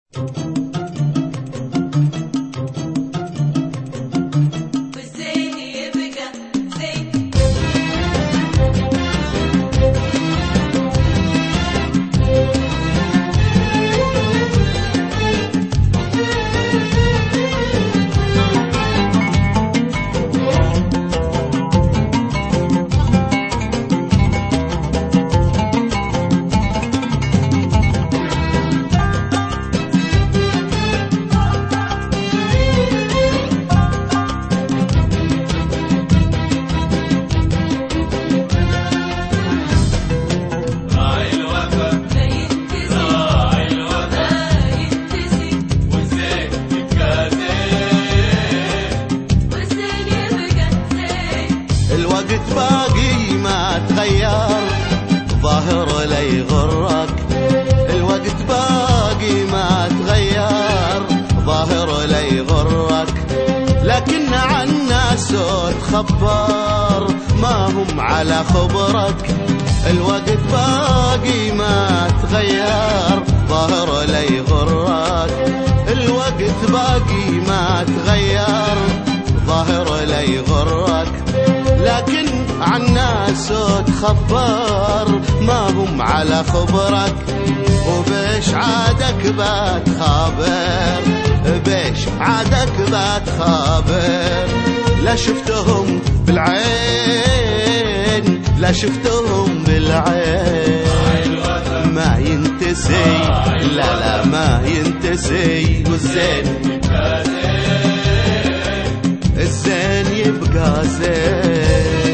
باقي ما تغير ظاهر لا يغرك، الوقت باقي ما تغير ظاهر لا يغرك، لكن عنا صوت خبر ما هم على خبرك. الوقت باقي ما تغير ظاهر لا يغرك، الوقت باقي ما تغير ظاهر لا يغرك، لكن عنا صوت خبر ما هم على خبرك. وبيش عادك بتخابر، بيش عادك بتخابر، لا شفتهم بالعين لا شفتهم بالعين، ما ينتسي لا لا ما ينتسي. والزين الزين يبقى زين.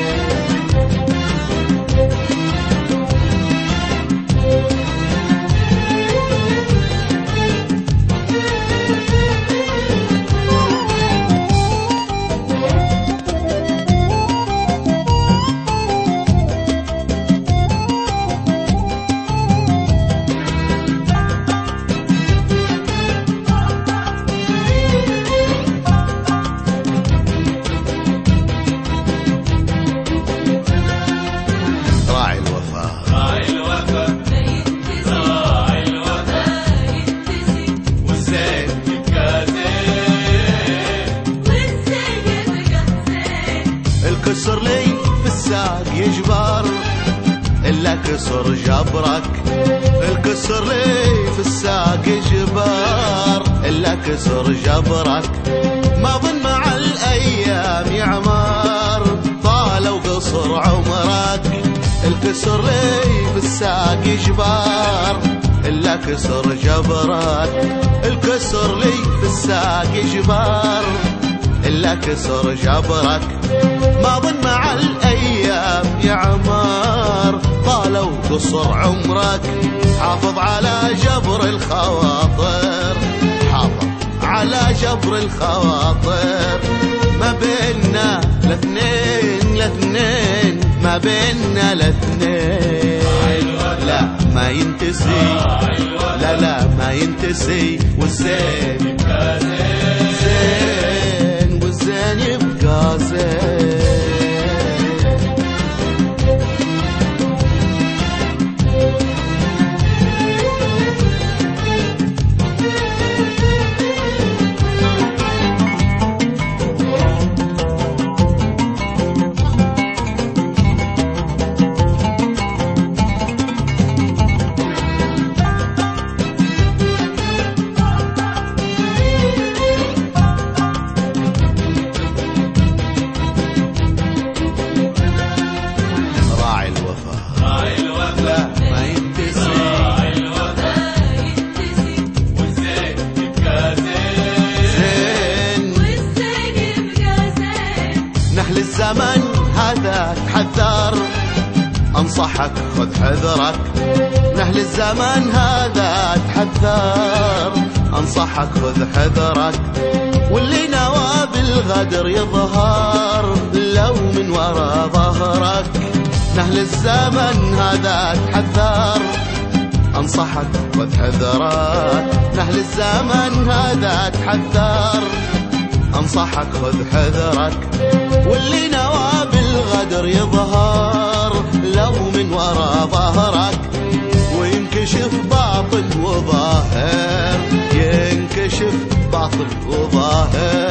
الكسر لي في الساق يجبر إلا كسر جبرك، الكسر لي في الساق يجبر إلا كسر جبرك. ما ظن مع الأيام يعمر طال وقصر عمرك، الكسر لي في الساق يجبر إلا كسر جبرك، الكسر لي في الساق يجبر إلا كسر جبرك. ما ظن مع الأيام يعمر طال وقصر عمرك، حافظ على جبر الخواطر، حافظ على جبر الخواطر. ما بيننا الاثنين الاثنين، ما بيننا الاثنين، لا ما ينتسي لا لا ما ينتسي. والزين زين والزين يبقى زين. الزمن هذا تحذر، أنصحك خذ حذرك. نهل الزمن هذا تحذر، أنصحك خذ حذرك. واللي نوى بالغدر يظهر لو من ورا ظهرك. نهل الزمن هذا تحذر، أنصحك خذ حذرك. نهل الزمن هذا تحذر، أنصحك خذ حذرك. واللي نوى بالغدر يظهر لو من ورا ظهرك، وينكشف باطن وظاهر باطل وظاهر.